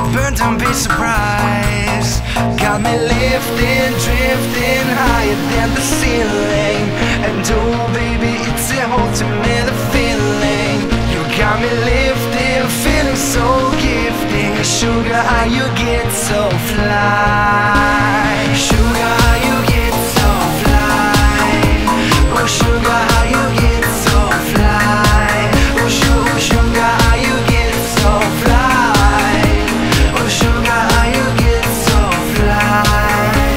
Burn, don't be surprised. Got me lifting, drifting higher than the ceiling. And oh baby, it's a ultimate feeling. You got me lifting, feeling so gifting. Sugar, how you get so fly. Sugar, how you get so fly. Oh sugar, how you get so fly. Oh sugar, how you get so fly. Oh sugar, how you get so fly.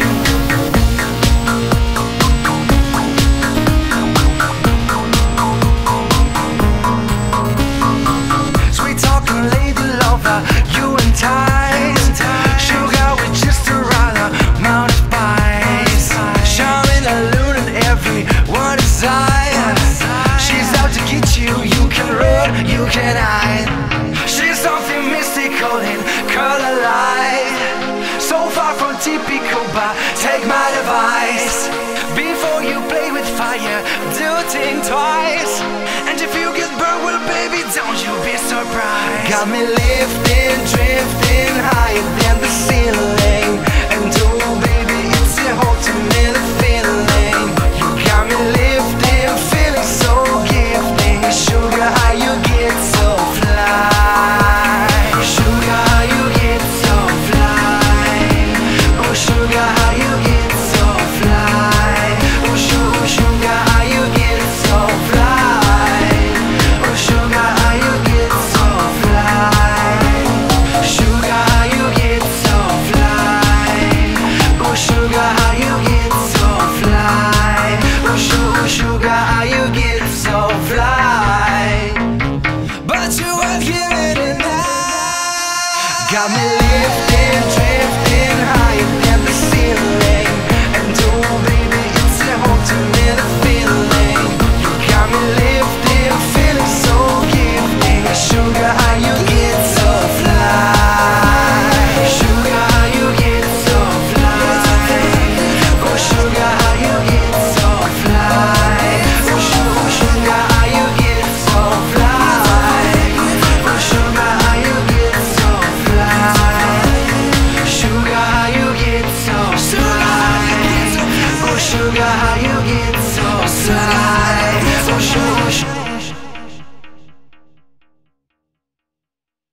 Sweet talking lady lover, you and I. Sugar with just a rather amount of spice. Charming and luring everyone desire. She's out to get you, you can run, you can hide. She's something mystical in color light. So far from typical, but take my advice. Before you play with fire, do think twice. And if you get burned, well baby, don't you be surprised. Got me lifting, drifting higher than the ceiling. And oh baby, it's a ultimate feeling. You got me lifting, feeling so gifting. Sugar, how you get so fly. Sugar, how you get so fly. Oh sugar, how you get so fly. Oh sugar, how you get so fly. Oh sugar, how you get so fly. Sugar, how you get so fly. Oh sugar, how you get so fly. Oh sugar, how you get so fly. But you are giving it now. Got me lifting, drifting higher than the ceiling.